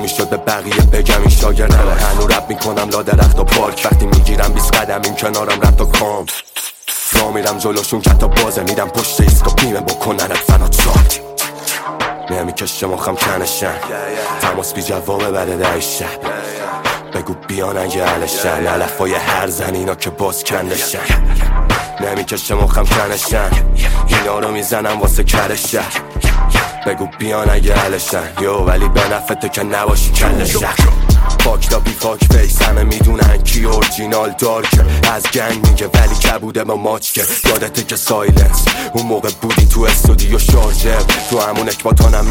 میشد به بقیه بگم این شاگردمه. هنو رپ میکنم لا درخت و پارک، وقتی میگیرم 20 قدم این کنارم رپ و کام را میرم جلوشون که تا بازه میدم پشت ایست و بیمه بکننت فنا چاک. نمیکشه مخم کنشن تماس بی جوابه بعد 10 شب. بگو بیان اگه علشن علفای هر زن اینا که باز کندشن. نمیکشه مخم کنشن اینا رو میزنم واسه کرشن. بگو بیان اگه علشن یو ولی به نفته که نباشی کلشن. فاک دا بی فاک فیس همه میدونن کی اورجینال دارکه. از گنگ میگه ولی کبوده با ماچ که یادته که سایلنس اون موقع بودی تو استودیو شارژر تو همون اکباتانم